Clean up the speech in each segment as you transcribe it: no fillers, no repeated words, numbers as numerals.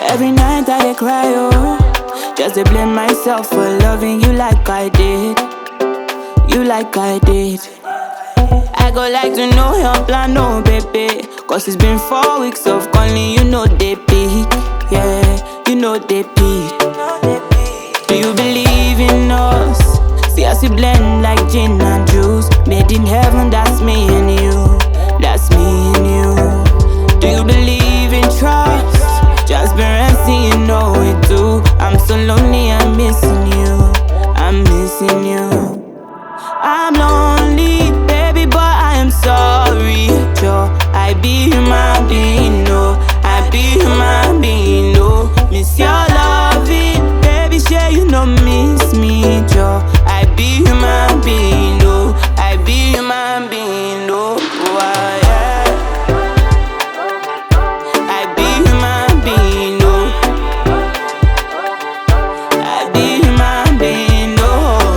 Every night I dey cry, oh, just to blame myself for loving you like I did. You like I did. I go like to know your plan, oh baby. Cause it's been 4 weeks of calling, you know they peak. Yeah, you know they peak. Do you believe in us? See us we blend like gin and juice. Made in heaven, that's me and you. That's me and you. Do you believe in trust? Transparency, you know it too. I'm so lonely, I'm missing you. I'm missing you. I'm lonely, baby, but I am sorry. Joe, I be human being, no. I be human being, no. Miss your loving, baby, sure you know miss me, Joe. I be human being, no. I be human being, no. Oh, yeah. I be human being, no. I be human being, no.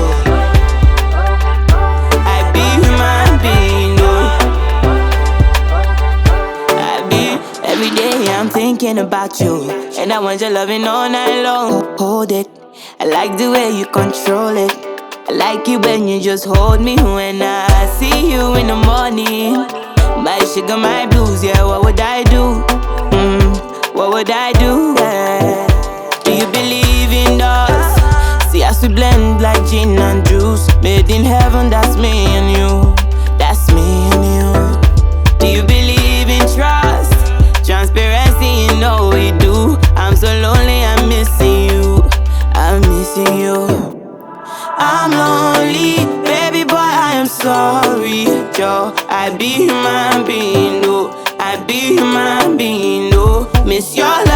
Every day I'm thinking about you, and I want your loving all night long. Hold it, I like the way you control it. I like it when you just hold me when I see you in the morning. My sugar, my blues, yeah, what would I do? What would I do? Yeah. Do you believe in us? See us we blend like gin and juice. Made in heaven, that's me and you. That's me and you. Do you believe in trust? Transparency, you know we do. I'm so lonely, I'm missing you. I'm missing you. I'm lonely, baby, but I am sorry, Joe. I be human being, no. I be human being, no. Miss your love.